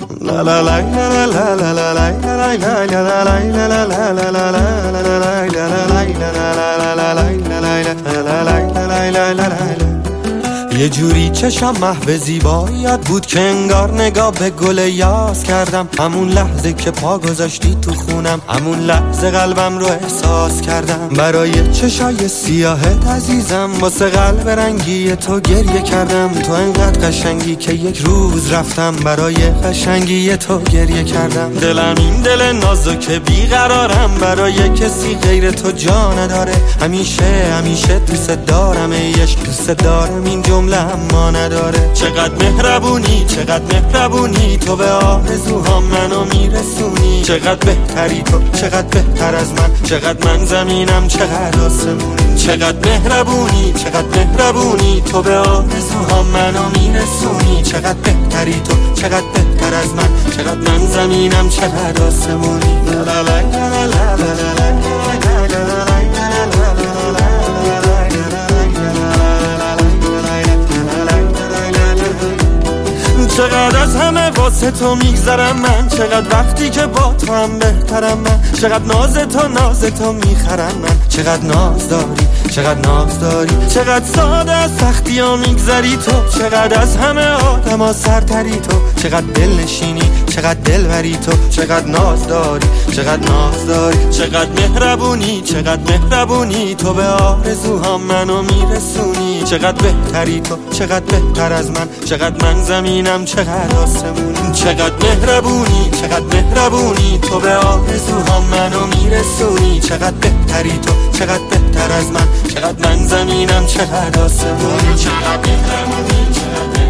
La la la la la la la la la la la la. یه جوری چشم محو زیباییت بود که انگار نگاه به گل یاس کردم. همون لحظه که پا گذاشتی تو خونم، همون لحظه قلبم رو احساس کردم. برای چشای سیاهت عزیزم، واسه قلب رنگی تو گریه کردم. تو انقدر قشنگی که یک روز رفتم برای قشنگی تو گریه کردم. دلم این دل نازک بیقرارم، برای کسی غیر تو جا نداره. همیشه همیشه دوست دارم، ایش دوست دارم، این جمله اما نداره. چقدر مهربونی، چقدر مهربونی، تو به آرزوهام منو میرسونی. چقدر بهتری تو، چقدر بهتر از من، چقدر من زمینم، چقدر آسمونی. چقدر مهربونی، چقدر مهربونی، تو به آرزوهام منو میرسونی. چقدر بهتری تو، چقدر بهتر از من، چقدر من زمینم، چقدر آسمونی. لا لا لا لا لا لا لا. چقدر از همه واسه تو میگذرم من، چقدر وقتی که با تو هم بهترم من. چقدر ناز تو میخرم من، چقدر ناز داری، چقدر ناز داری. چقدر ساده از سختی ها میگذری تو، چقدر از همه آدم ها سرتری تو. چقدر دل نشینی، چقدر دل بری تو. چقدر ناز داری، چقدر ناز داری. چقدر مهربونی، چقدر مهربونی، تو به آرزوهام منو میرسونی. چقدر بهتری تو، چقدر بهتر از من، چقدر من زمینم، چقدر آسمونی. چقدر مهربونی، چقدر مهربونی، تو به آرزوهام منو میرسونی. چقدر بهتری تو، چقدر بهتر از من، چقدر من زمینم، چقدر آسمونی. چقدر مهربونی، چقدر